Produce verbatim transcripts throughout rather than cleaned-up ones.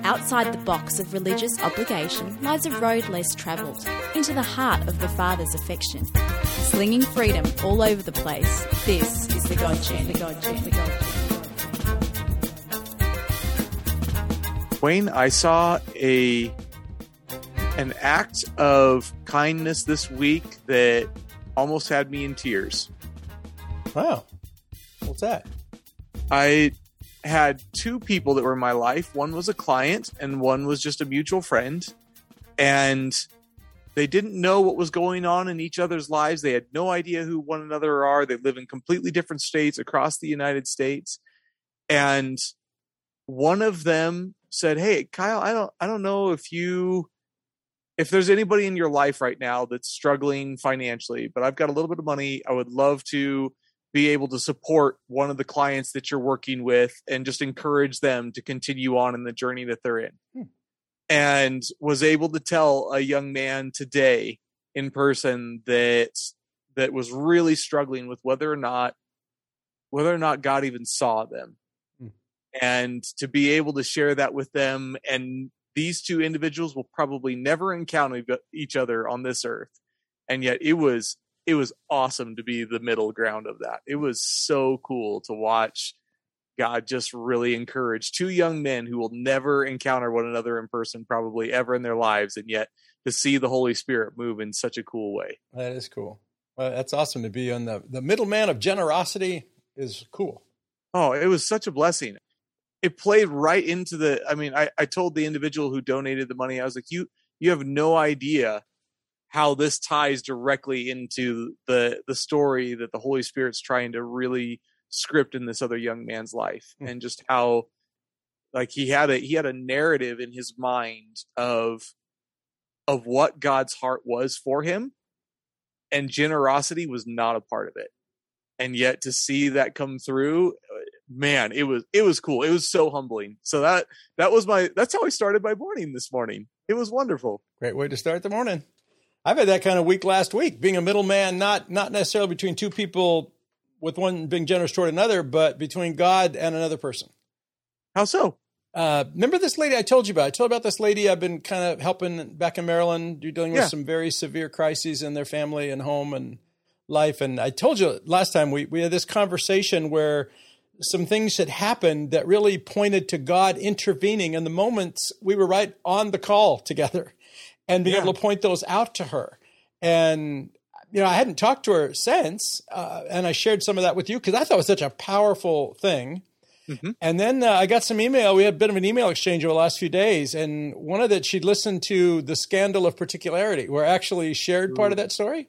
Outside the box of religious obligation lies a road less travelled, into the heart of the Father's affection. Slinging freedom all over the place, this is the God Journey, the God Journey, the God Journey. Wayne, I saw a an act of kindness this week that almost had me in tears. Wow. What's that? I had two people that were in my life. One was a client and one was just a mutual friend. And they didn't know what was going on in each other's lives. They had no idea who one another are. They live in completely different states across the United States. And one of them said, "Hey, Kyle, I don't I don't know if you if there's anybody in your life right now that's struggling financially, but I've got a little bit of money. I would love to be able to support one of the clients that you're working with and just encourage them to continue on in the journey that they're in." Hmm. And was able to tell a young man today in person that that was really struggling with whether or not whether or not God even saw them. Hmm. And to be able to share that with them, and these two individuals will probably never encounter each other on this earth. And yet it was It was awesome to be the middle ground of that. It was so cool to watch God just really encourage two young men who will never encounter one another in person, probably ever in their lives, and yet to see the Holy Spirit move in such a cool way. That is cool. Well, that's awesome to be on the, the middleman of generosity is cool. Oh, it was such a blessing. It played right into the, I mean, I, I told the individual who donated the money, I was like, you, you have no idea how this ties directly into the the story that the Holy Spirit's trying to really script in this other young man's life. Mm. And just how like he had a he had a narrative in his mind of of what God's heart was for him, and generosity was not a part of it. And yet to see that come through, man, it was it was cool. It was so humbling. So that that was my that's how I started my morning this morning. It was wonderful. Great way to start the morning. I've had that kind of week last week, being a middleman, not not necessarily between two people with one being generous toward another, but between God and another person. How so? Uh, remember this lady I told you about? I told you about this lady I've been kind of helping back in Maryland. You're dealing with yeah. some very severe crises in their family and home and life. And I told you last time we, we had this conversation where some things had happened that really pointed to God intervening in the moments we were right on the call together. And being yeah. able to point those out to her. And, you know, I hadn't talked to her since, uh, and I shared some of that with you because I thought it was such a powerful thing. Mm-hmm. And then uh, I got some email. We had a bit of an email exchange over the last few days. And one of that, she'd listened to The Scandal of Particularity, where I actually shared part Ooh. of that story.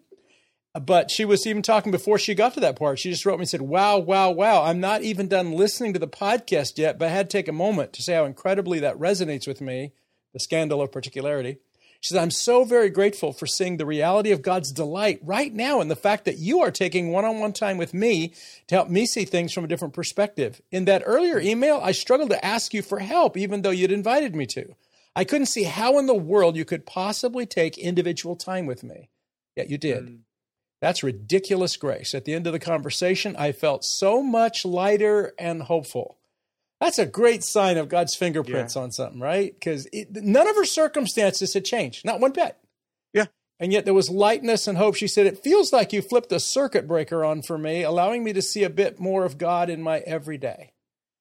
But she was even talking before she got to that part. She just wrote me and said, wow, wow, wow. I'm not even done listening to the podcast yet, but I had to take a moment to say how incredibly that resonates with me, The Scandal of Particularity. She said, I'm so very grateful for seeing the reality of God's delight right now and the fact that you are taking one-on-one time with me to help me see things from a different perspective. In that earlier email, I struggled to ask you for help, even though you'd invited me to. I couldn't see how in the world you could possibly take individual time with me. Yet you did. Mm. That's ridiculous grace. At the end of the conversation, I felt so much lighter and hopeful. That's a great sign of God's fingerprints yeah. on something, right? Because none of her circumstances had changed, not one bit. Yeah. And yet there was lightness and hope. She said, it feels like you flipped a circuit breaker on for me, allowing me to see a bit more of God in my everyday.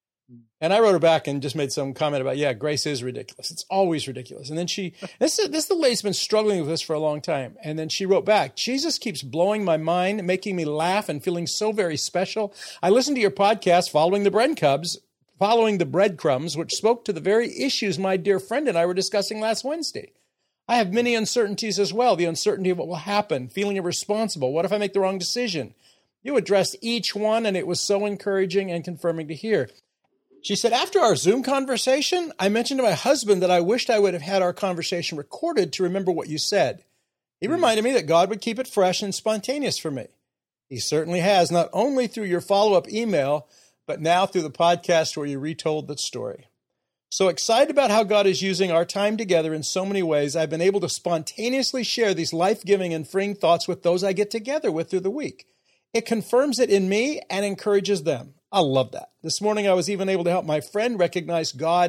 And I wrote her back and just made some comment about, yeah, grace is ridiculous. It's always ridiculous. And then she, this is, this the lady's been struggling with this for a long time. And then she wrote back, Jesus keeps blowing my mind, making me laugh and feeling so very special. I listened to your podcast, Following the Bread Cubs, Following the Breadcrumbs, which spoke to the very issues my dear friend and I were discussing last Wednesday. I have many uncertainties as well. The uncertainty of what will happen, feeling irresponsible. What if I make the wrong decision? You addressed each one, and it was so encouraging and confirming to hear. She said, after our Zoom conversation, I mentioned to my husband that I wished I would have had our conversation recorded to remember what you said. He mm. reminded me that God would keep it fresh and spontaneous for me. He certainly has, not only through your follow-up email, but now through the podcast where you retold that story. So excited about how God is using our time together in so many ways, I've been able to spontaneously share these life-giving and freeing thoughts with those I get together with through the week. It confirms it in me and encourages them. I love that. This morning, I was even able to help my friend recognize God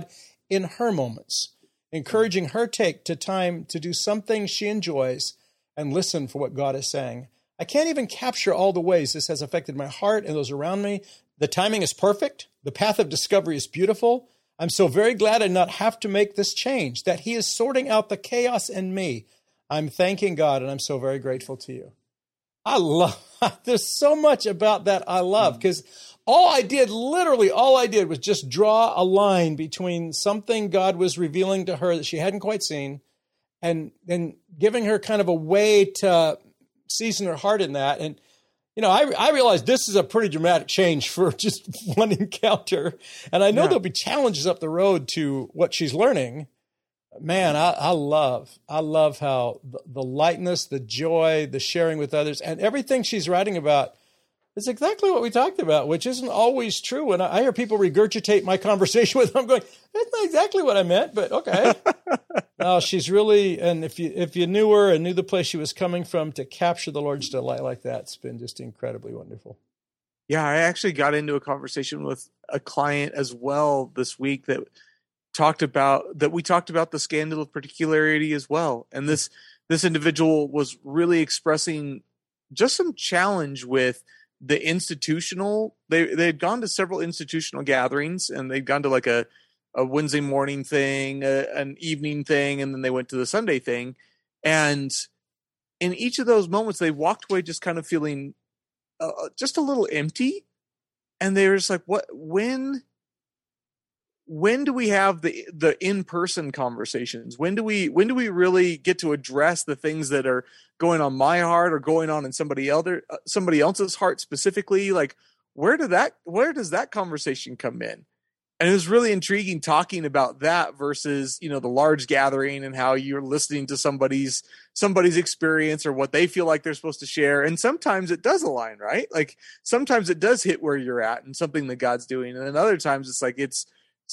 in her moments, encouraging her take to time to do something she enjoys and listen for what God is saying. I can't even capture all the ways this has affected my heart and those around me. The timing is perfect. The path of discovery is beautiful. I'm so very glad I not have to make this change, that he is sorting out the chaos in me. I'm thanking God, and I'm so very grateful to you. I love, there's so much about that I love, because all I did, literally all I did was just draw a line between something God was revealing to her that she hadn't quite seen, and then giving her kind of a way to season her heart in that. And you know, I, I realize this is a pretty dramatic change for just one encounter. And I know yeah. there'll be challenges up the road to what she's learning. Man, I, I love, I love how the, the lightness, the joy, the sharing with others, and everything she's writing about is exactly what we talked about, which isn't always true. And I, I hear people regurgitate my conversation with them. I'm going, that's not exactly what I meant, but okay. No, she's really, and if you if you knew her and knew the place she was coming from, to capture the Lord's delight like that, it's been just incredibly wonderful. Yeah, I actually got into a conversation with a client as well this week that talked about that we talked about the scandal of particularity as well. And this this individual was really expressing just some challenge with the institutional. They they had gone to several institutional gatherings, and they'd gone to like a a Wednesday morning thing, a, an evening thing, and then they went to the Sunday thing. And in each of those moments, they walked away just kind of feeling uh, just a little empty. And they were just like, what, when, when do we have the, the in-person conversations? When do we, when do we really get to address the things that are going on my heart or going on in somebody else, somebody else's heart specifically? Like, where did that, where does that conversation come in? And it was really intriguing talking about that versus, you know, the large gathering and how you're listening to somebody's somebody's experience or what they feel like they're supposed to share. And sometimes it does align, right? Like sometimes it does hit where you're at and something that God's doing. And then other times it's like it's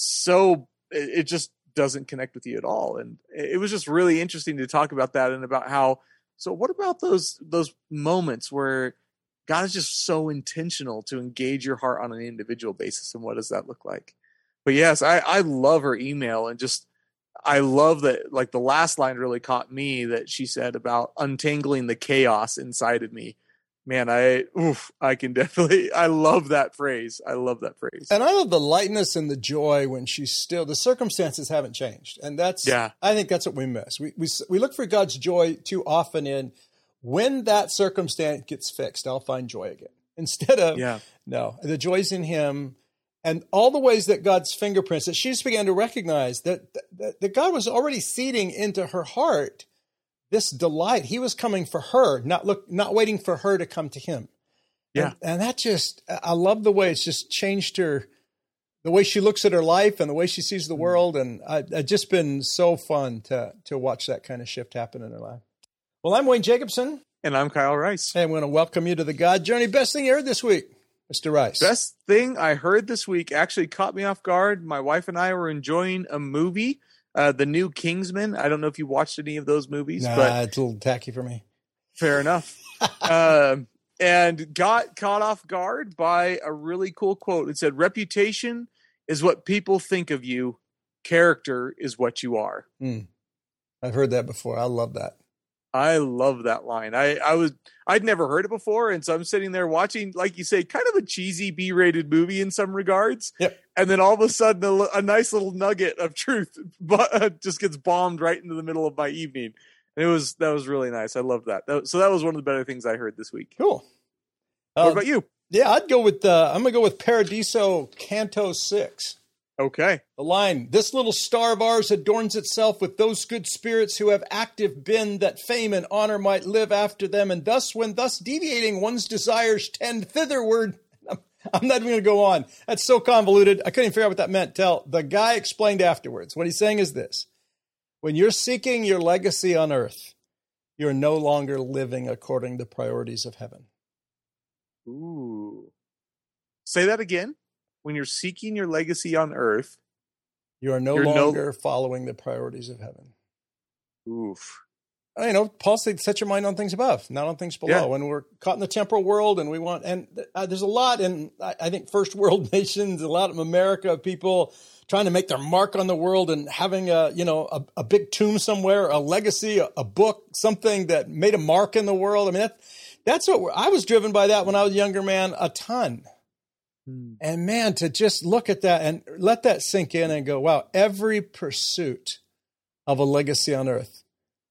so it just doesn't connect with you at all. And it was just really interesting to talk about that and about how, so what about those those moments where God is just so intentional to engage your heart on an individual basis, and what does that look like? But yes, I, I love her email, and just I love that, like the last line really caught me, that she said about untangling the chaos inside of me. Man, I oof, I can definitely, I love that phrase. I love that phrase. And I love the lightness and the joy when she's still, the circumstances haven't changed. And that's, yeah. I think that's what we miss. We, we, we look for God's joy too often in, when that circumstance gets fixed, I'll find joy again. Instead of, yeah. no, the joy's in him. And all the ways that God's fingerprints, that she just began to recognize that, that, that God was already seeding into her heart this delight. He was coming for her, not look, not waiting for her to come to him. Yeah. And, and that just, I love the way it's just changed her, the way she looks at her life and the way she sees the world. And I, it's just been so fun to, to watch that kind of shift happen in her life. Well, I'm Wayne Jacobson. And I'm Kyle Rice. And we're going to welcome you to the God Journey. Best thing you heard this week, Mister Rice. Best thing I heard this week actually caught me off guard. My wife and I were enjoying a movie, uh, the new Kingsman. I don't know if you watched any of those movies. Nah, but it's a little tacky for me. Fair enough. uh, and got caught off guard by a really cool quote. It said, "Reputation is what people think of you. Character is what you are." Mm. I've heard that before. I love that. I love that line. I, I was, I'd never heard it before. And so I'm sitting there watching, like you say, kind of a cheesy B-rated movie in some regards. Yep. And then all of a sudden a, a nice little nugget of truth but, just gets bombed right into the middle of my evening. And it was, that was really nice. I love that. that. So that was one of the better things I heard this week. Cool. What uh, about you? Yeah, I'd go with, uh, I'm going to go with Paradiso Canto six. Okay. The line, "This little star of ours adorns itself with those good spirits who have active been, that fame and honor might live after them. And thus, when thus deviating, one's desires tend thitherward." I'm, I'm not even going to go on. That's so convoluted. I couldn't even figure out what that meant. Tell the guy explained afterwards. What he's saying is this: when you're seeking your legacy on earth, you're no longer living according to the priorities of heaven. Ooh. Say that again. When you're seeking your legacy on earth, you are no longer no... following the priorities of heaven. Oof. you know, Paul said, set your mind on things above, not on things below. Yeah. And we're caught in the temporal world, and we want, and uh, there's a lot in, I, I think, first world nations, a lot of America, people trying to make their mark on the world and having a, you know, a, a big tomb somewhere, a legacy, a, a book, something that made a mark in the world. I mean, that, that's what we're, I was driven by that when I was a younger man, a ton. Hmm. And man, to just look at that and let that sink in and go, wow, every pursuit of a legacy on earth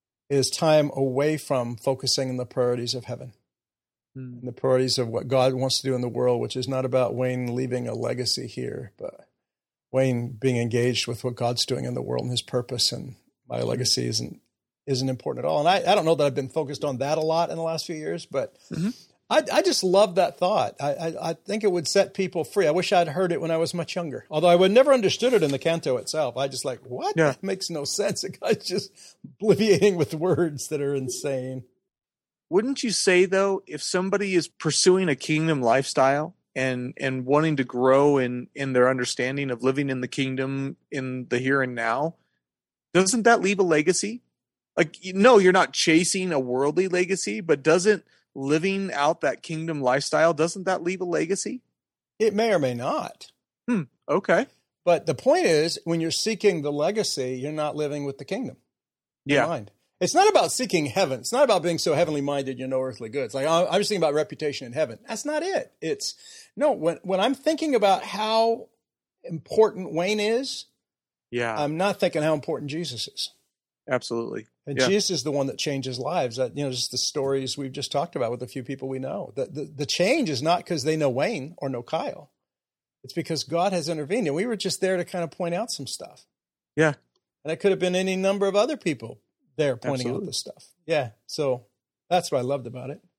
is time away from focusing on the priorities of heaven, mm. and the priorities of what God wants to do in the world, which is not about Wayne leaving a legacy here, but Wayne being engaged with what God's doing in the world and his purpose. And my legacy isn't isn't important at all. And I, I don't know that I've been focused on that a lot in the last few years, but mm-hmm. I, I just love that thought. I, I, I think it would set people free. I wish I'd heard it when I was much younger, although I would never understood it in the canto itself. I just like, what? Yeah. That makes no sense. The guy's just obliviating with words that are insane. Wouldn't you say, though, if somebody is pursuing a kingdom lifestyle and and wanting to grow in, in their understanding of living in the kingdom in the here and now, doesn't that leave a legacy? Like, no, you're not chasing a worldly legacy, but doesn't living out that kingdom lifestyle, doesn't that leave a legacy? It may or may not. Hmm. Okay. But the point is, when you're seeking the legacy, you're not living with the kingdom. Yeah. Mind. It's not about seeking heaven. It's not about being so heavenly minded, you know, earthly goods. Like, I'm just thinking about reputation in heaven. That's not it. It's no, when, when I'm thinking about how important Wayne is, yeah, I'm not thinking how important Jesus is. Absolutely. And yeah. Jesus is the one that changes lives. That, you know, just the stories we've just talked about with a few people we know. The, the, the change is not because they know Wayne or know Kyle. It's because God has intervened. And we were just there to kind of point out some stuff. Yeah. And it could have been any number of other people there pointing Absolutely. out this stuff. Yeah. So that's what I loved about it.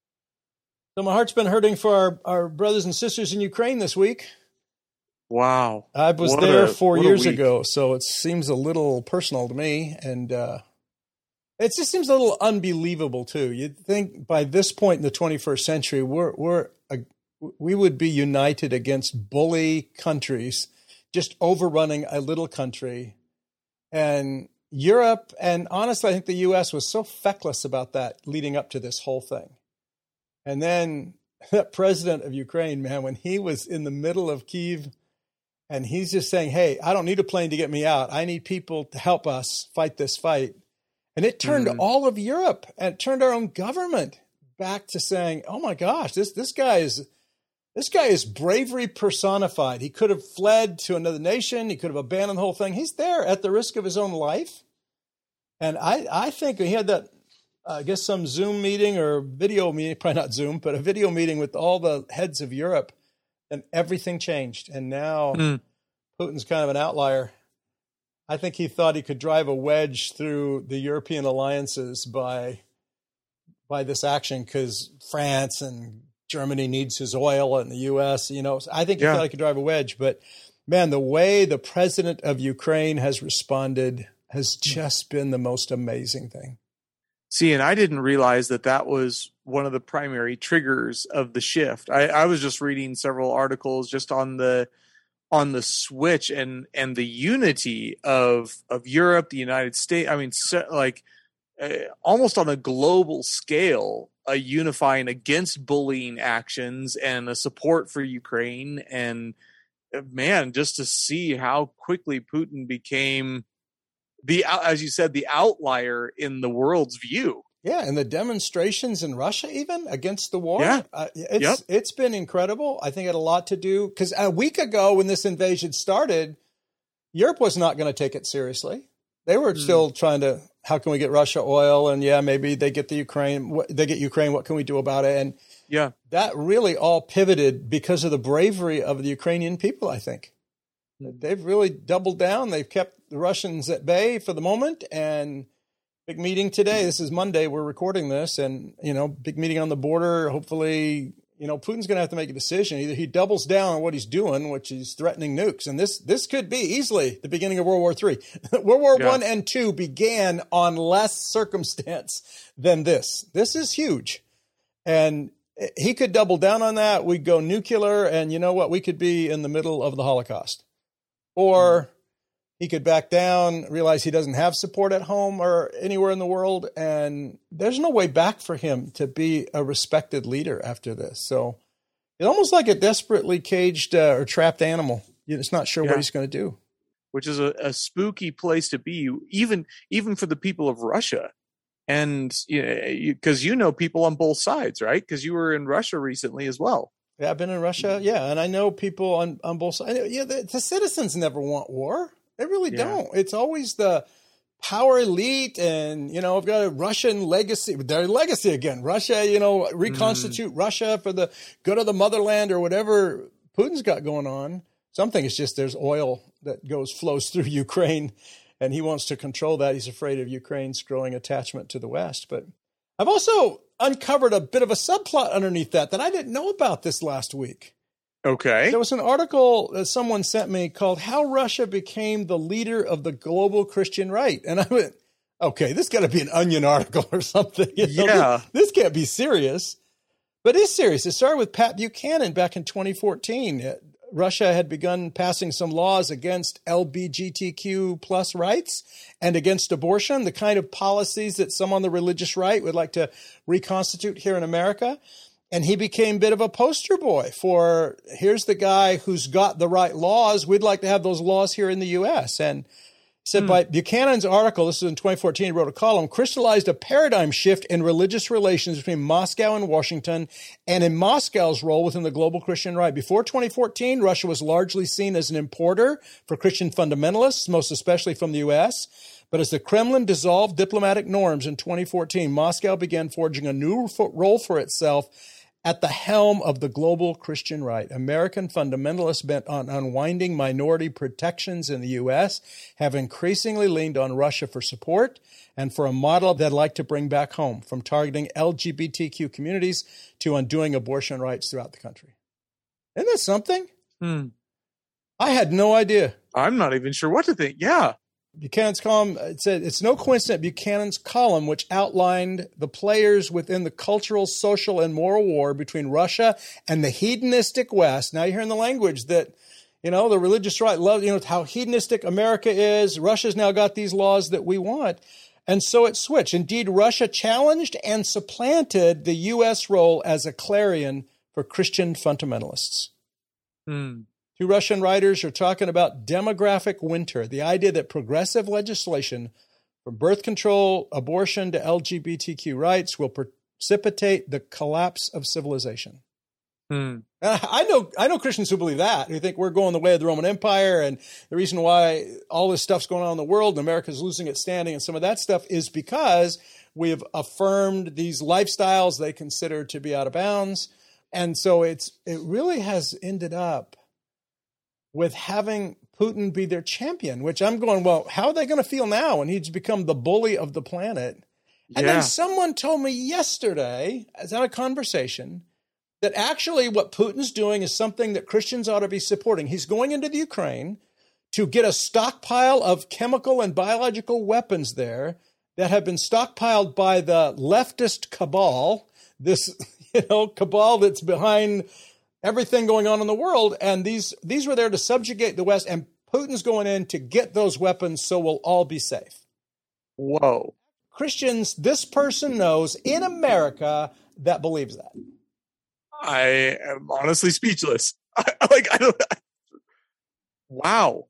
So my heart's been hurting for our, our brothers and sisters in Ukraine this week. Wow. I was what there a, four years ago, so it seems a little personal to me. And uh, it just seems a little unbelievable, too. You'd think by this point in the twenty-first century, we're, we're a, we would be united against bully countries, just overrunning a little country. And Europe, and honestly, I think the U S was so feckless about that leading up to this whole thing. And then that president of Ukraine, man, when he was in the middle of Kyiv, and he's just saying, hey, I don't need a plane to get me out. I need people to help us fight this fight. And it turned mm-hmm. all of Europe, and it turned our own government back to saying, oh my gosh, this this guy is this guy is bravery personified. He could have fled to another nation. He could have abandoned the whole thing. He's there at the risk of his own life. And I, I think he had that, uh, I guess, some Zoom meeting or video meeting, probably not Zoom, but a video meeting with all the heads of Europe. And everything changed. And now mm. Putin's kind of an outlier. I think he thought he could drive a wedge through the European alliances by by this action because France and Germany needs his oil and the U S, you know. I think he yeah. thought he could drive a wedge. But, man, the way the president of Ukraine has responded has just been the most amazing thing. See, and I didn't realize that that was one of the primary triggers of the shift. I, I was just reading several articles just on the on the switch and and the unity of of Europe, the United States. I mean, so, like uh, almost on a global scale, a unifying against bullying actions and a support for Ukraine. And uh, man, just to see how quickly Putin became the, as you said, the outlier in the world's view. Yeah, and the demonstrations in Russia, even against the war, yeah. uh, it's yep. it's been incredible. I think it had a lot to do because a week ago, when this invasion started, Europe was not going to take it seriously. They were mm. still trying to, how can we get Russia oil? And yeah, maybe they get the Ukraine, they get Ukraine. What can we do about it? And yeah, that really all pivoted because of the bravery of the Ukrainian people. I think they've really doubled down. They've kept the Russians at bay for the moment, and big meeting today. This is Monday. We're recording this, and, you know, big meeting on the border. Hopefully, you know, Putin's going to have to make a decision. Either he doubles down on what he's doing, which is threatening nukes. And this, this could be easily the beginning of World War Three. World War yeah. One and Two began on less circumstance than this. This is huge. And he could double down on that. We'd go nuclear, and you know what? We could be in the middle of the Holocaust. Or he could back down, realize he doesn't have support at home or anywhere in the world. And there's no way back for him to be a respected leader after this. So it's almost like a desperately caged uh, or trapped animal. You're just not sure yeah. what he's going to do. Which is a, a spooky place to be, even even for the people of Russia. And because you, you know people on both sides, right? Because you were in Russia recently as well. Yeah, I've been in Russia. Yeah, and I know people on, on both sides. Yeah, the, the citizens never want war. They really yeah. don't. It's always the power elite, and you know, I've got a Russian legacy. Their legacy again. Russia, you know, reconstitute mm. Russia for the good of the motherland or whatever Putin's got going on. Some think it's just there's oil that goes flows through Ukraine, and he wants to control that. He's afraid of Ukraine's growing attachment to the West. But I've also uncovered a bit of a subplot underneath that that I didn't know about this last week. Okay. There was an article that someone sent me called How Russia Became the Leader of the Global Christian Right. And I went, okay, this got to be an Onion article or something. You know, yeah. This, this can't be serious. But it's serious. It started with Pat Buchanan back in twenty fourteen. Russia had begun passing some laws against L G B T Q plus rights and against abortion, the kind of policies that some on the religious right would like to reconstitute here in America. And he became a bit of a poster boy for, here's the guy who's got the right laws. We'd like to have those laws here in the U S. And said hmm. by Buchanan's article, this is in twenty fourteen, he wrote a column, crystallized a paradigm shift in religious relations between Moscow and Washington and in Moscow's role within the global Christian right. Before twenty fourteen, Russia was largely seen as an importer for Christian fundamentalists, most especially from the U S. But as the Kremlin dissolved diplomatic norms in twenty fourteen, Moscow began forging a new role for itself at the helm of the global Christian right. American fundamentalists bent on unwinding minority protections in the U S have increasingly leaned on Russia for support and for a model they'd like to bring back home, from targeting L G B T Q communities to undoing abortion rights throughout the country. Isn't that something? Hmm. I had no idea. I'm not even sure what to think. Yeah. Buchanan's column, it said, it's no coincidence Buchanan's column, which outlined the players within the cultural, social, and moral war between Russia and the hedonistic West. Now you're hearing the language that, you know, the religious right love, you know, how hedonistic America is. Russia's now got these laws that we want. And so it switched. Indeed, Russia challenged and supplanted the U S role as a clarion for Christian fundamentalists. Hmm. Two Russian writers are talking about demographic winter, the idea that progressive legislation from birth control, abortion to L G B T Q rights will precipitate the collapse of civilization. Hmm. I know I know Christians who believe that, who think we're going the way of the Roman Empire, and the reason why all this stuff's going on in the world and America's losing its standing and some of that stuff is because we have affirmed these lifestyles they consider to be out of bounds. And so it's it really has ended up with having Putin be their champion, which I'm going, well, how are they going to feel now when he's become the bully of the planet? And yeah. then someone told me yesterday, as I had a conversation, that actually what Putin's doing is something that Christians ought to be supporting. He's going into the Ukraine to get a stockpile of chemical and biological weapons there that have been stockpiled by the leftist cabal, this you know cabal that's behind everything going on in the world, and these these were there to subjugate the West, and Putin's going in to get those weapons so we'll all be safe. Whoa. Christians, this person knows in America that believes that. I am honestly speechless. I, like, I don't... I, wow.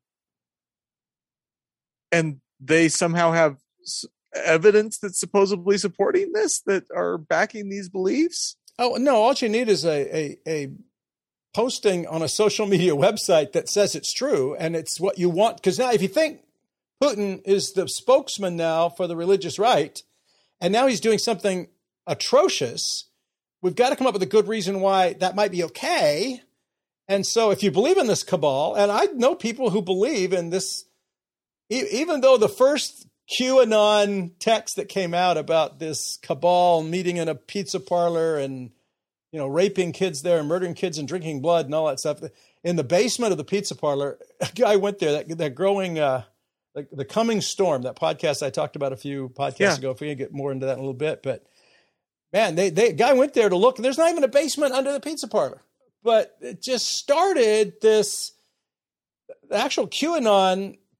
And they somehow have evidence that's supposedly supporting this, that are backing these beliefs? Oh, no, all you need is a a, a posting on a social media website that says it's true, and it's what you want. Because now if you think Putin is the spokesman now for the religious right, and now he's doing something atrocious, we've got to come up with a good reason why that might be okay. And so if you believe in this cabal, and I know people who believe in this, e- even though the first QAnon text that came out about this cabal meeting in a pizza parlor and you know, raping kids there and murdering kids and drinking blood and all that stuff. In the basement of the pizza parlor, a guy went there, that, that growing, uh, the, the Coming Storm, that podcast I talked about a few podcasts yeah. ago. If we can get more into that in a little bit. But man, they, they guy went there to look, and there's not even a basement under the pizza parlor. But it just started this, the actual QAnon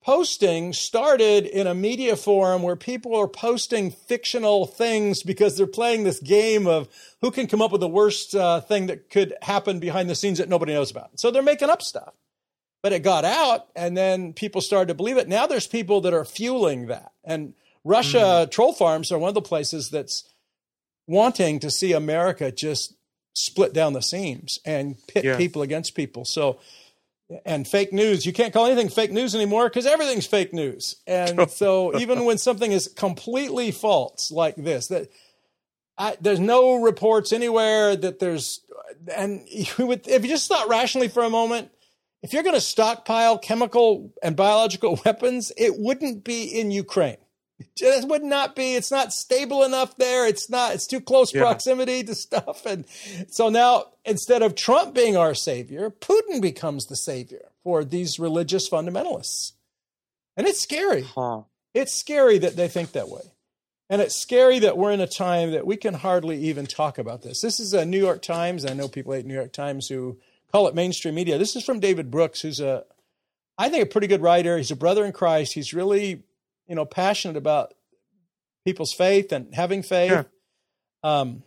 posting started in a media forum where people are posting fictional things because they're playing this game of who can come up with the worst uh, thing that could happen behind the scenes that nobody knows about. So they're making up stuff. But it got out, and then people started to believe it. Now there's people that are fueling that. And Russia mm. troll farms are one of the places that's wanting to see America just split down the seams and pit yeah. people against people. So, and fake news, you can't call anything fake news anymore because everything's fake news. And so even when something is completely false like this, that I, there's no reports anywhere that there's, and you would, if you just thought rationally for a moment, if you're going to stockpile chemical and biological weapons, it wouldn't be in Ukraine. It would not be. It's not stable enough there. It's not. It's too close yeah. proximity to stuff. And so now, instead of Trump being our savior, Putin becomes the savior for these religious fundamentalists. And it's scary. Huh. It's scary that they think that way. And it's scary that we're in a time that we can hardly even talk about this. This is a New York Times. I know people hate New York Times who call it mainstream media. This is from David Brooks, who's a, I think, a pretty good writer. He's a brother in Christ. He's really, you know, passionate about people's faith and having faith. Yeah. Um,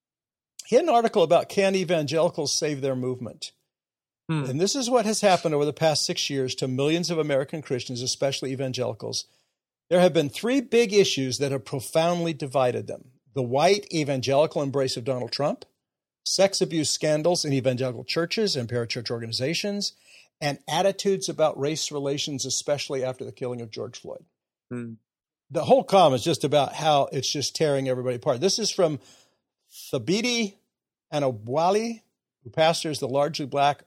he had an article about can evangelicals save their movement? Hmm. And this is what has happened over the past six years to millions of American Christians, especially evangelicals. There have been three big issues that have profoundly divided them. The white evangelical embrace of Donald Trump, sex abuse scandals in evangelical churches and parachurch organizations, and attitudes about race relations, especially after the killing of George Floyd. Hmm. The whole column is just about how it's just tearing everybody apart. This is from Thabiti Anawali, who pastors the largely black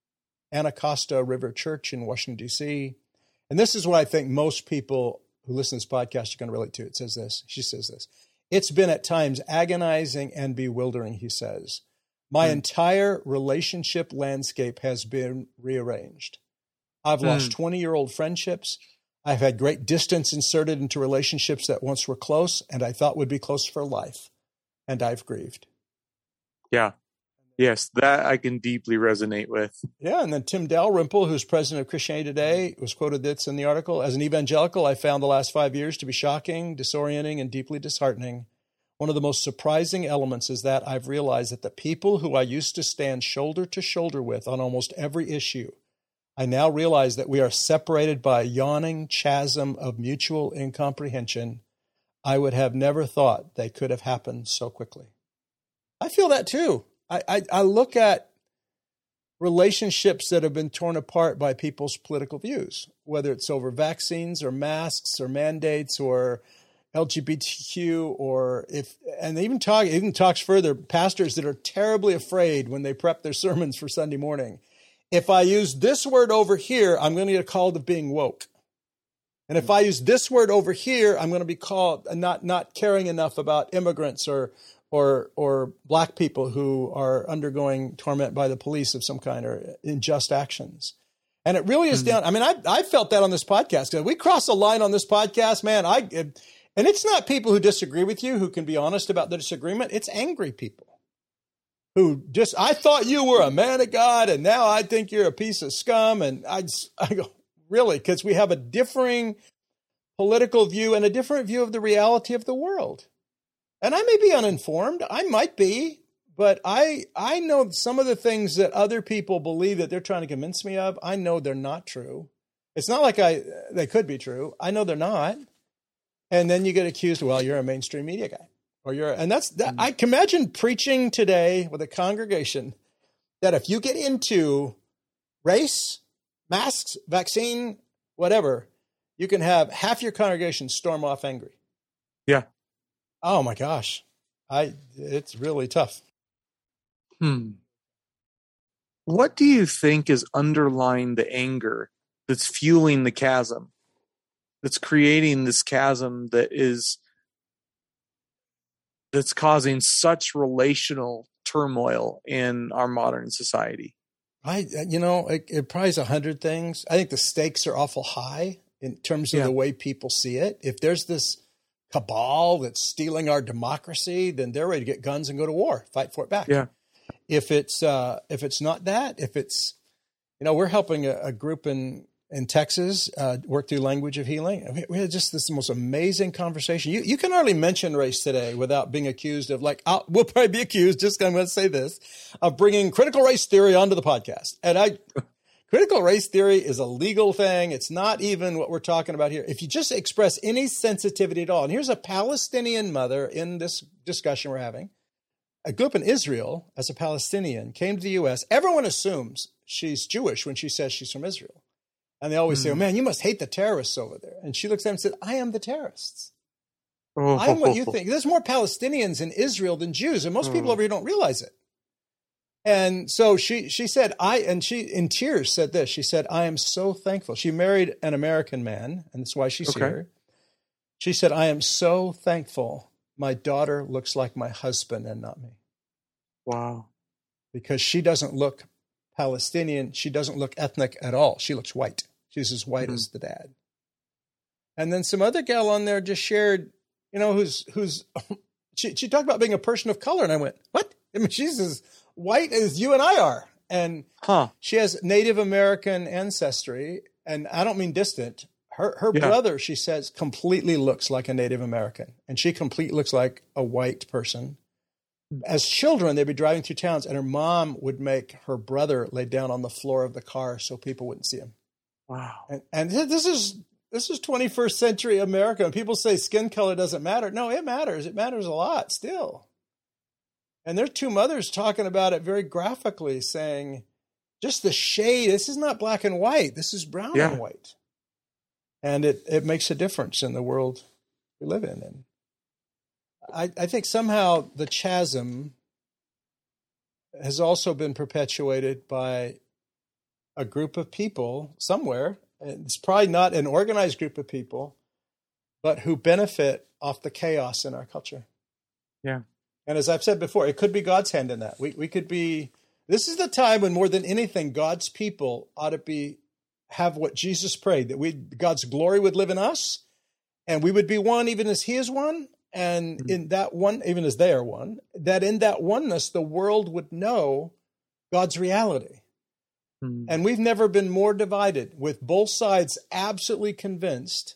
Anacostia River Church in Washington, D C. And this is what I think most people who listen to this podcast are going to relate to. It says this. She says this. It's been at times agonizing and bewildering, he says. My mm. entire relationship landscape has been rearranged. I've mm. lost twenty-year-old friendships. I've had great distance inserted into relationships that once were close and I thought would be close for life. And I've grieved. Yeah. Yes, that I can deeply resonate with. Yeah, and then Tim Dalrymple, who's president of Christianity Today, was quoted this in the article. As an evangelical, I found the last five years to be shocking, disorienting, and deeply disheartening. One of the most surprising elements is that I've realized that the people who I used to stand shoulder to shoulder with on almost every issue, I now realize that we are separated by a yawning chasm of mutual incomprehension. I would have never thought they could have happened so quickly. I feel that too. I, I, I look at relationships that have been torn apart by people's political views, whether it's over vaccines or masks or mandates or L G B T Q or if, and they even talk, even talks further, pastors that are terribly afraid when they prep their sermons for Sunday morning. If I use this word over here, I'm going to get called of being woke. And if I use this word over here, I'm going to be called not, not caring enough about immigrants or, or, or black people who are undergoing torment by the police of some kind or unjust actions. And it really is mm-hmm. down. I mean, I, I felt that on this podcast. We cross a line on this podcast, man. I, it, and it's not people who disagree with you who can be honest about the disagreement. It's angry people. Who just, I thought you were a man of God, and now I think you're a piece of scum. And I, I go, really? Because we have a differing political view and a different view of the reality of the world. And I may be uninformed. I might be. But I, I know some of the things that other people believe that they're trying to convince me of, I know they're not true. It's not like I they could be true. I know they're not. And then you get accused, well, you're a mainstream media guy. Or you're, and that's that. I can imagine preaching today with a congregation that if you get into race, masks, vaccine, whatever, you can have half your congregation storm off angry. Yeah. Oh my gosh, I it's really tough. Hmm. What do you think is underlying the anger that's fueling the chasm? That's creating this chasm that is. That's causing such relational turmoil in our modern society? I, you know, it, it probably is a hundred things. I think the stakes are awful high in terms of yeah. the way people see it. If there's this cabal that's stealing our democracy, then they're ready to get guns and go to war, fight for it back. Yeah. If it's uh, if it's not that, if it's, you know, we're helping a, a group in in Texas, uh, worked through Language of Healing. We had just this most amazing conversation. You you can hardly mention race today without being accused of, like, I'll, we'll probably be accused, just I'm going to say this, of bringing critical race theory onto the podcast. And I, critical race theory is a legal thing. It's not even what we're talking about here. If you just express any sensitivity at all, and here's a Palestinian mother in this discussion we're having. I grew up in Israel as a Palestinian, came to the U S. Everyone assumes she's Jewish when she says she's from Israel. And they always mm. say, oh, man, you must hate the terrorists over there. And she looks at them and said, I am the terrorists. Oh. I'm what you think. There's more Palestinians in Israel than Jews, and most oh. people over here don't realize it. And so she she said, I, and she in tears said this. She said, I am so thankful. She married an American man, and that's why she's okay. here. She said, I am so thankful my daughter looks like my husband and not me. Wow. Because she doesn't look Palestinian. She doesn't look ethnic at all. She looks white. She's as white mm-hmm. as the dad. And then some other gal on there just shared, you know, who's, who's, she, she talked about being a person of color. And I went, what? I mean, she's as white as you and I are. And huh. she has Native American ancestry. And I don't mean distant. Her, her yeah. brother, she says, completely looks like a Native American. And she completely looks like a white person. As children, they'd be driving through towns, and her mom would make her brother lay down on the floor of the car so people wouldn't see him. Wow. And, and this is this is twenty-first century America. And people say skin color doesn't matter. No, it matters. It matters a lot still. And there's two mothers talking about it very graphically, saying, just the shade, this is not black and white. This is brown yeah. and white. And it, it makes a difference in the world we live in. And I, I think somehow the chasm has also been perpetuated by a group of people somewhere. It's probably not an organized group of people, but who benefit off the chaos in our culture. Yeah. And as I've said before, it could be God's hand in that. We we could be, this is the time when more than anything, God's people ought to be, have what Jesus prayed, that we God's glory would live in us, and we would be one even as he is one. And mm-hmm. in that one, even as they are one, that in that oneness, the world would know God's reality. Mm-hmm. And we've never been more divided, with both sides absolutely convinced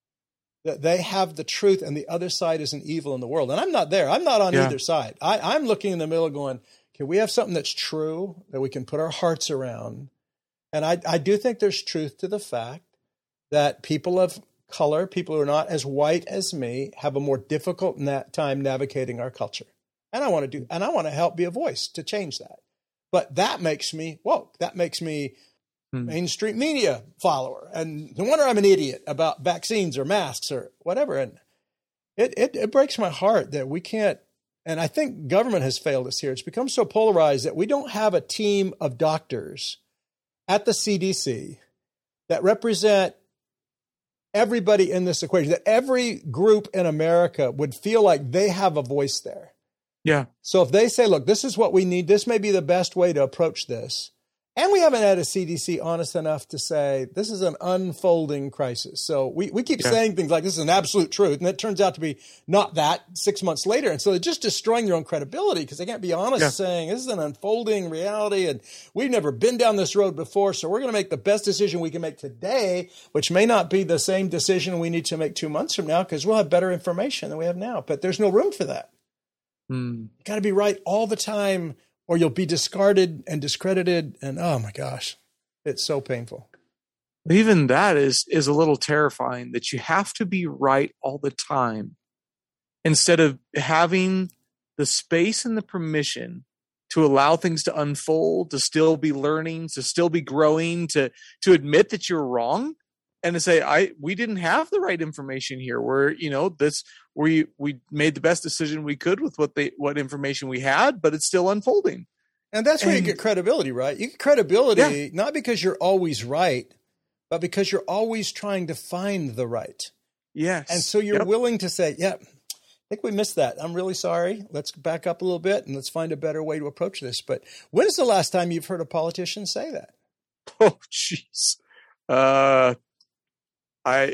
that they have the truth and the other side is an evil in the world. And I'm not there. I'm not on yeah. either side. I, I'm looking in the middle going, can we have something that's true that we can put our hearts around? And I, I do think there's truth to the fact that people of color, people who are not as white as me, have a more difficult na- time navigating our culture. And I want to do, and I want to help be a voice to change that. But that makes me woke. That makes me hmm. mainstream media follower. And no wonder I'm an idiot about vaccines or masks or whatever. And it, it, it breaks my heart that we can't, and I think government has failed us here. It's become so polarized that we don't have a team of doctors at the C D C that represent everybody in this equation, that every group in America would feel like they have a voice there. Yeah. So if they say, look, this is what we need, this may be the best way to approach this. And we haven't had a C D C honest enough to say, this is an unfolding crisis. So we, we keep yeah. saying things like this is an absolute truth. And it turns out to be not that six months later. And so they're just destroying their own credibility because they can't be honest yeah. saying this is an unfolding reality. And we've never been down this road before. So we're going to make the best decision we can make today, which may not be the same decision we need to make two months from now because we'll have better information than we have now. But there's no room for that. Mm. You got to be right all the time, or you'll be discarded and discredited. And oh my gosh, it's so painful. Even that is, is a little terrifying, that you have to be right all the time instead of having the space and the permission to allow things to unfold, to still be learning, to still be growing, to, to admit that you're wrong. And to say, I we didn't have the right information here. We're, you know, this we we made the best decision we could with what they what information we had, but it's still unfolding. And that's where and, you get credibility, right? You get credibility yeah. not because you're always right, but because you're always trying to find the right. Yes. And so you're yep. willing to say, yeah, I think we missed that. I'm really sorry. Let's back up a little bit and let's find a better way to approach this. But when is the last time you've heard a politician say that? Oh, jeez. Uh I it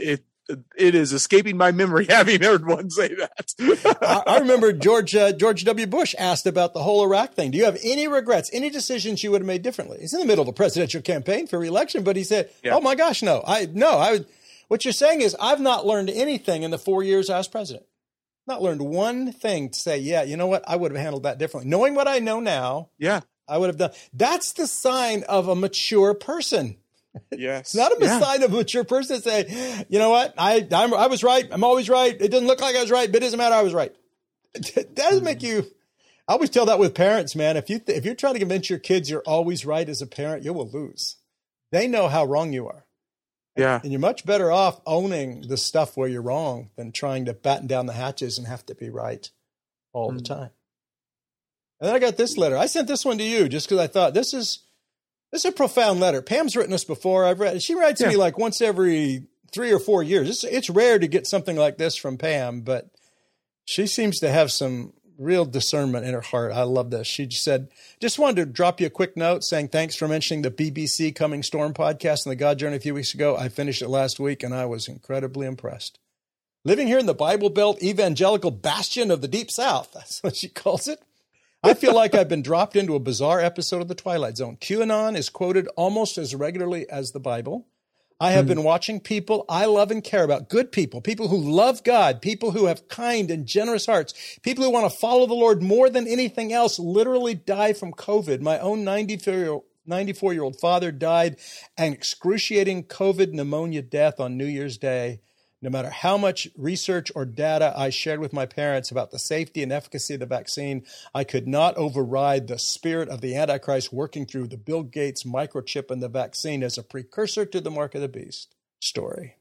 it is escaping my memory having heard one say that. I, I remember George uh, George W. Bush asked about the whole Iraq thing. Do you have any regrets, any decisions you would have made differently? He's in the middle of a presidential campaign for re-election, but he said, yeah. "Oh my gosh, no, I no, I would." What you're saying is, I've not learned anything in the four years I was president. Not learned one thing to say, yeah, you know what, I would have handled that differently. Knowing what I know now, yeah, I would have done. That's the sign of a mature person. Yes. It's not a yeah. sign of a mature person to say, you know what, I I'm, I was right. I'm always right. It doesn't look like I was right, but it doesn't matter. I was right. That doesn't make you. I always tell that with parents, man. If you th- if you're trying to convince your kids you're always right as a parent, you will lose. They know how wrong you are. Yeah. And you're much better off owning the stuff where you're wrong than trying to batten down the hatches and have to be right all mm. the time. And then I got this letter. I sent this one to you just because I thought this is this is a profound letter. Pam's written this before. I've read. She writes yeah. me like once every three or four years. It's, it's rare to get something like this from Pam, but she seems to have some real discernment in her heart. I love this. She said, just wanted to drop you a quick note saying thanks for mentioning the B B C Coming Storm podcast and the God Journey a few weeks ago. I finished it last week and I was incredibly impressed. Living here in the Bible Belt evangelical bastion of the Deep South, that's what she calls it, I feel like I've been dropped into a bizarre episode of The Twilight Zone. QAnon is quoted almost as regularly as the Bible. I have mm. been watching people I love and care about, good people, people who love God, people who have kind and generous hearts, people who want to follow the Lord more than anything else, literally die from COVID. My own ninety-four-year-old father died an excruciating COVID pneumonia death on New Year's Day. No matter how much research or data I shared with my parents about the safety and efficacy of the vaccine, I could not override the spirit of the Antichrist working through the Bill Gates microchip in the vaccine as a precursor to the mark of the beast story.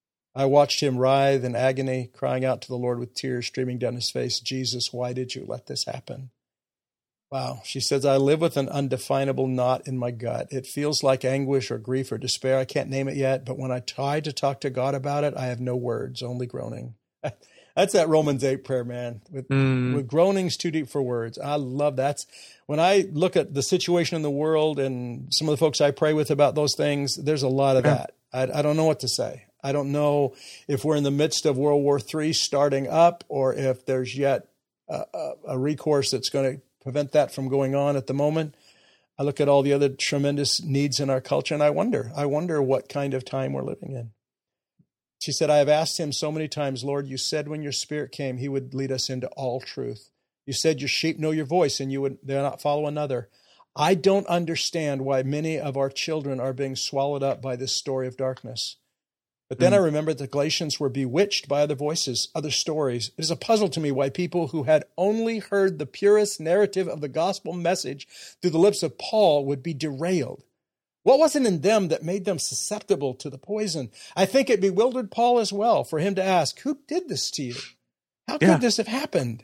I watched him writhe in agony, crying out to the Lord with tears streaming down his face, Jesus, why did you let this happen? Wow. She says, I live with an undefinable knot in my gut. It feels like anguish or grief or despair. I can't name it yet, but when I try to talk to God about it, I have no words, only groaning. That's that Romans eight prayer, man. With, mm. with groanings too deep for words. I love that. When I look at the situation in the world and some of the folks I pray with about those things, there's a lot of yeah. that. I, I don't know what to say. I don't know if we're in the midst of World War Three starting up or if there's yet a, a, a recourse that's going to prevent that from going on at the moment. I look at all the other tremendous needs in our culture and I wonder, I wonder what kind of time we're living in. She said, I have asked him so many times, Lord, you said when your spirit came, he would lead us into all truth. You said your sheep know your voice and you would they'll not follow another. I don't understand why many of our children are being swallowed up by this story of darkness. But then mm. I remember the Galatians were bewitched by other voices, other stories. It is a puzzle to me why people who had only heard the purest narrative of the gospel message through the lips of Paul would be derailed. What was it in them that made them susceptible to the poison? I think it bewildered Paul as well for him to ask, who did this to you? How could yeah. this have happened?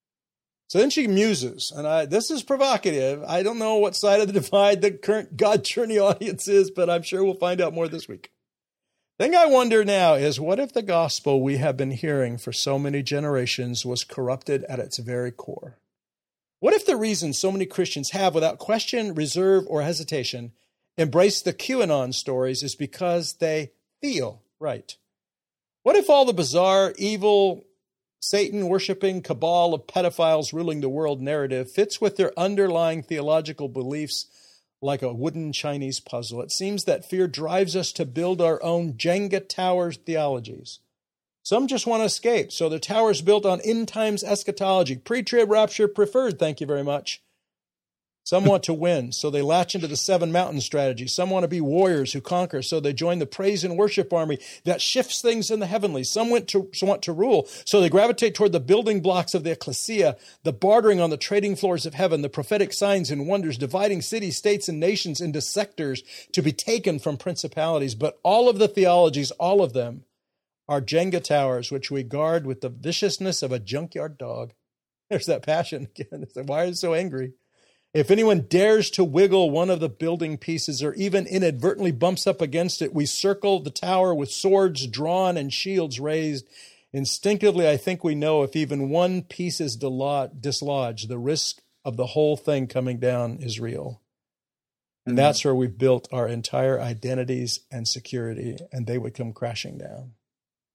So then she muses, and I, this is provocative. I don't know what side of the divide the current God Journey audience is, but I'm sure we'll find out more this week. The thing I wonder now is, what if the gospel we have been hearing for so many generations was corrupted at its very core? What if the reason so many Christians have, without question, reserve, or hesitation, embraced the QAnon stories is because they feel right? What if all the bizarre, evil, Satan-worshiping cabal of pedophiles ruling the world narrative fits with their underlying theological beliefs like a wooden Chinese puzzle? It seems that fear drives us to build our own Jenga tower theologies. Some just want to escape, so the tower's built on end times eschatology, pre-trib rapture preferred, thank you very much. Some want to win, so they latch into the seven mountain strategy. Some want to be warriors who conquer, so they join the praise and worship army that shifts things in the heavenlies. Some want to, want to rule, so they gravitate toward the building blocks of the ecclesia, the bartering on the trading floors of heaven, the prophetic signs and wonders, dividing cities, states, and nations into sectors to be taken from principalities. But all of the theologies, all of them, are Jenga towers, which we guard with the viciousness of a junkyard dog. There's that passion again. Why are they so angry? If anyone dares to wiggle one of the building pieces or even inadvertently bumps up against it, we circle the tower with swords drawn and shields raised. Instinctively, I think we know if even one piece is dislodged, the risk of the whole thing coming down is real. And mm-hmm. that's where we've built our entire identities and security, and they would come crashing down.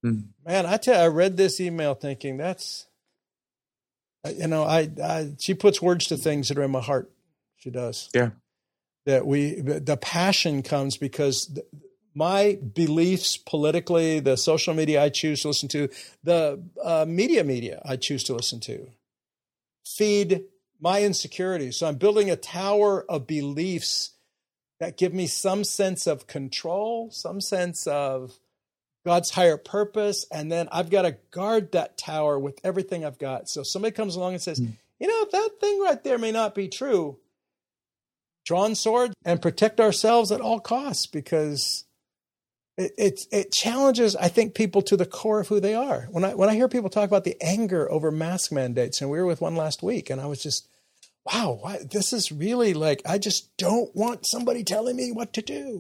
Mm. Man, I tell you, I read this email thinking that's, you know, I, I she puts words to things that are in my heart. She does. Yeah. That we, the passion comes because the, my beliefs politically, the social media I choose to listen to, the uh, media media I choose to listen to, feed my insecurities. So I'm building a tower of beliefs that give me some sense of control, some sense of God's higher purpose. And then I've got to guard that tower with everything I've got. So somebody comes along and says, mm. you know, that thing right there may not be true. Drawn sword and protect ourselves at all costs, because It, it it challenges, I think, people to the core of who they are. When I when I hear people talk about the anger over mask mandates, and we were with one last week, and I was just, wow, why, this is really like, I just don't want somebody telling me what to do.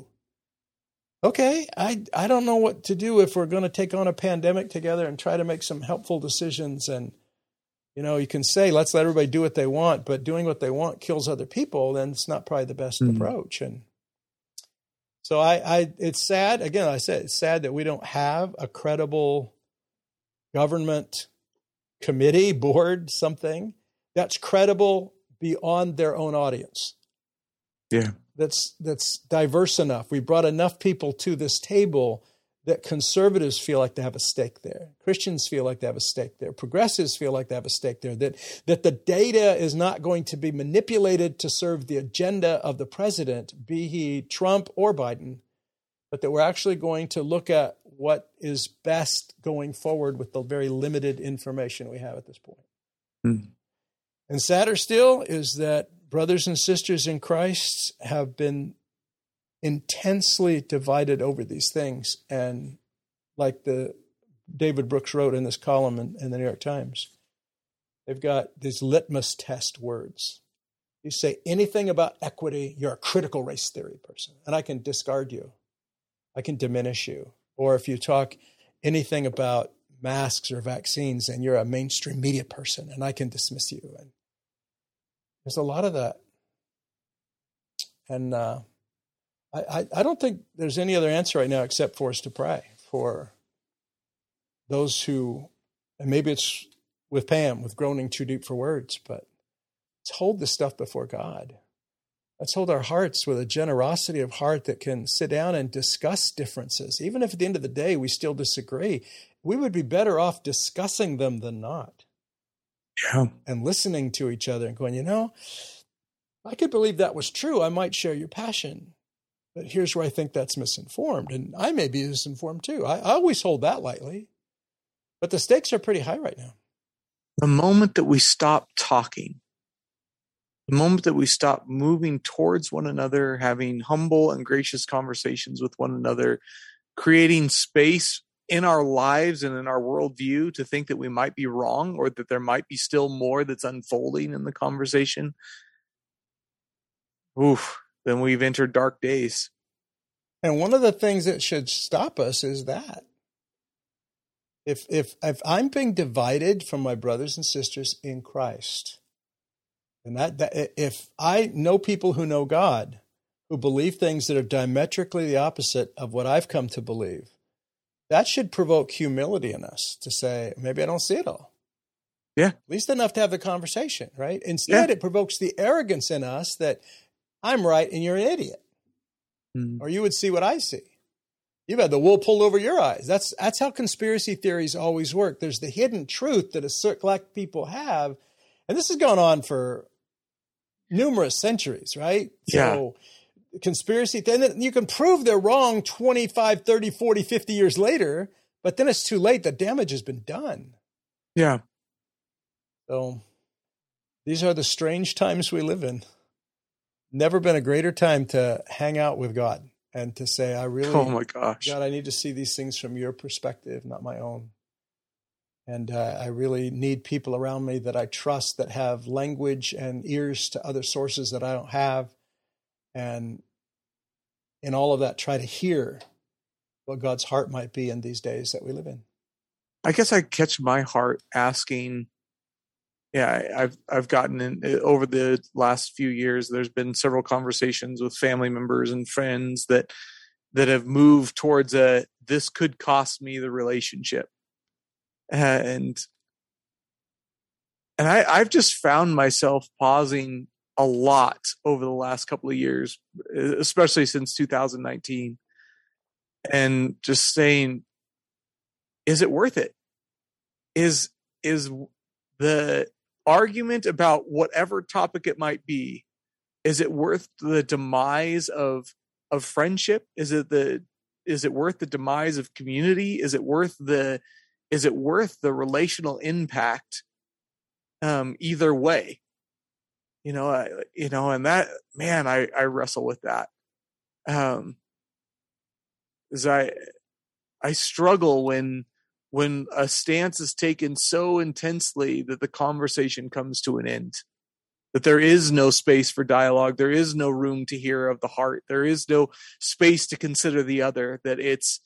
Okay, I I don't know what to do if we're going to take on a pandemic together and try to make some helpful decisions. And, you know, you can say, let's let everybody do what they want, but doing what they want kills other people, then it's not probably the best mm-hmm. approach. And So I, I, it's sad. Again, I said it's sad that we don't have a credible government committee, board, something that's credible beyond their own audience. Yeah, that's that's diverse enough. We brought enough people to this table that conservatives feel like they have a stake there. Christians feel like they have a stake there. Progressives feel like they have a stake there. That that the data is not going to be manipulated to serve the agenda of the president, be he Trump or Biden, but that we're actually going to look at what is best going forward with the very limited information we have at this point. Mm. And sadder still is that brothers and sisters in Christ have been intensely divided over these things. And like the David Brooks wrote in this column in, in the New York Times, they've got these litmus test words. You say anything about equity, you're a critical race theory person, and I can discard you. I can diminish you. Or if you talk anything about masks or vaccines, and you're a mainstream media person, and I can dismiss you. And there's a lot of that. And uh, I, I don't think there's any other answer right now except for us to pray for those who, and maybe it's with Pam, with groaning too deep for words, but let's hold this stuff before God. Let's hold our hearts with a generosity of heart that can sit down and discuss differences. Even if at the end of the day we still disagree, we would be better off discussing them than not. Yeah. And listening to each other and going, you know, I could believe that was true. I might share your passion. But here's where I think that's misinformed. And I may be misinformed too. I, I always hold that lightly. But the stakes are pretty high right now. The moment that we stop talking, the moment that we stop moving towards one another, having humble and gracious conversations with one another, creating space in our lives and in our worldview to think that we might be wrong or that there might be still more that's unfolding in the conversation, oof, then we've entered dark days. And one of the things that should stop us is that. If if if I'm being divided from my brothers and sisters in Christ, and that, that if I know people who know God, who believe things that are diametrically the opposite of what I've come to believe, that should provoke humility in us to say, maybe I don't see it all. Yeah. At least enough to have the conversation, right? Instead, yeah. It provokes the arrogance in us that I'm right and you're an idiot. Mm. Or you would see what I see. You've had the wool pulled over your eyes. That's that's how conspiracy theories always work. There's the hidden truth that a select people have. And this has gone on for numerous centuries, right? Yeah. So conspiracy, then you can prove they're wrong twenty-five, thirty, forty, fifty years later, but then it's too late. The damage has been done. Yeah. So these are the strange times we live in. Never been a greater time to hang out with God and to say, I really, oh my gosh, God, I need to see these things from your perspective, not my own. And uh, I really need people around me that I trust that have language and ears to other sources that I don't have. And in all of that, try to hear what God's heart might be in these days that we live in. I guess I catch my heart asking, yeah, I've I've gotten in over the last few years. There's been several conversations with family members and friends that that have moved towards a this could cost me the relationship. And and I, I've just found myself pausing a lot over the last couple of years, especially since two thousand nineteen, and just saying, is it worth it? Is is the argument about whatever topic it might be, is it worth the demise of of friendship? Is it the is it worth the demise of community? Is it worth the is it worth the relational impact? Um, either way, you know, I, you know, and that, man, I I wrestle with that. Um, is I I struggle when when a stance is taken so intensely that the conversation comes to an end. That there is no space for dialogue. There is no room to hear of the heart. There is no space to consider the other. That it's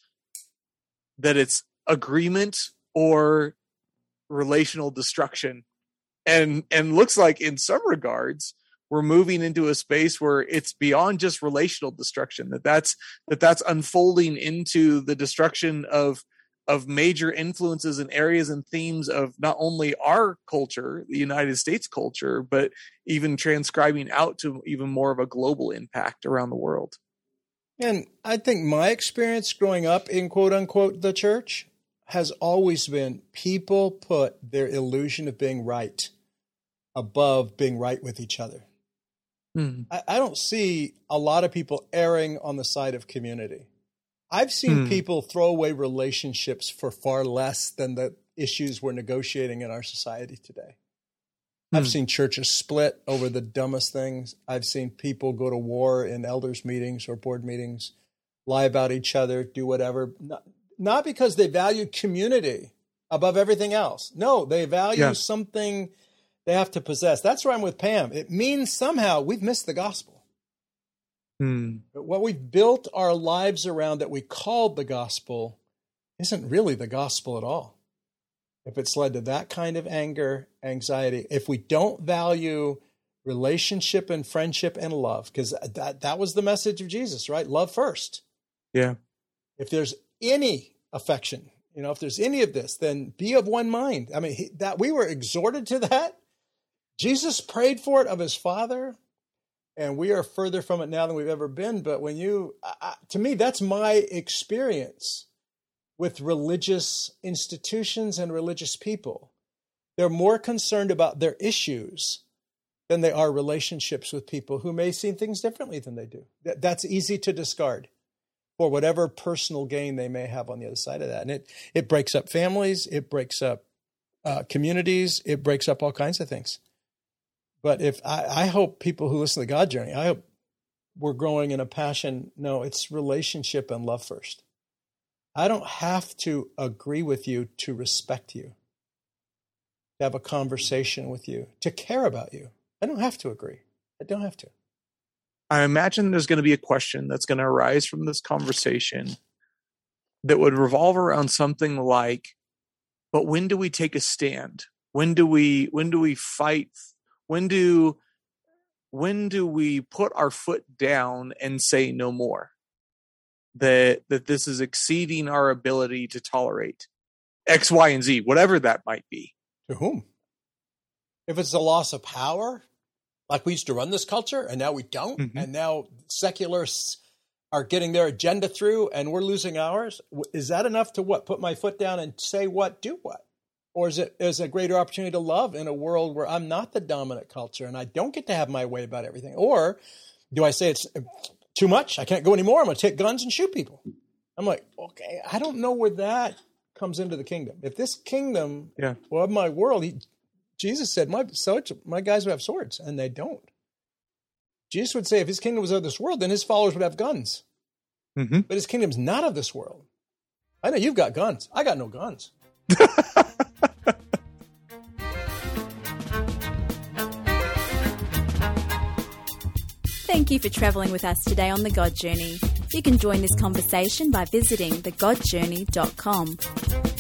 that it's agreement or relational destruction. And and looks like in some regards we're moving into a space where it's beyond just relational destruction. That that's that that's unfolding into the destruction of of major influences and areas and themes of not only our culture, the United States culture, but even transcribing out to even more of a global impact around the world. And I think my experience growing up in quote unquote the church has always been people put their illusion of being right above being right with each other. Hmm. I, I don't see a lot of people erring on the side of community. I've seen hmm. people throw away relationships for far less than the issues we're negotiating in our society today. Hmm. I've seen churches split over the dumbest things. I've seen people go to war in elders' meetings or board meetings, lie about each other, do whatever. Not, not because they value community above everything else. No, they value yeah. something they have to possess. That's where I'm with Pam. It means somehow we've missed the gospel. Hmm. But what we've built our lives around that we called the gospel isn't really the gospel at all. If it's led to that kind of anger, anxiety, if we don't value relationship and friendship and love, because that, that was the message of Jesus, right? Love first. Yeah. If there's any affection, you know, if there's any of this, then be of one mind. I mean, he, that we were exhorted to that. Jesus prayed for it of his Father, and we are further from it now than we've ever been. But when you, I, to me, that's my experience with religious institutions and religious people. They're more concerned about their issues than they are relationships with people who may see things differently than they do. That, that's easy to discard for whatever personal gain they may have on the other side of that. And it, it breaks up families, it breaks up uh, communities, it breaks up all kinds of things. But if I, I hope people who listen to the God Journey, I hope we're growing in a passion. No, it's relationship and love first. I don't have to agree with you to respect you, to have a conversation with you, to care about you. I don't have to agree. I don't have to. I imagine there's going to be a question that's going to arise from this conversation that would revolve around something like, but when do we take a stand? When do we, when do we fight? When do, when do we put our foot down and say no more? That, that this is exceeding our ability to tolerate X, Y, and Z, whatever that might be. To whom? If it's a loss of power, like we used to run this culture and now we don't, mm-hmm. and now secularists are getting their agenda through and we're losing ours, is that enough to what? Put my foot down and say what, do what? Or is it is it a greater opportunity to love in a world where I'm not the dominant culture and I don't get to have my way about everything? Or do I say it's too much? I can't go anymore. I'm going to take guns and shoot people. I'm like, okay, I don't know where that comes into the kingdom. If this kingdom yeah. well, of my world, he, Jesus said, my, my guys would have swords, and they don't. Jesus would say if his kingdom was of this world, then his followers would have guns. Mm-hmm. But his kingdom's not of this world. I know you've got guns. I got no guns. Thank you for travelling with us today on The God Journey. You can join this conversation by visiting the god journey dot com.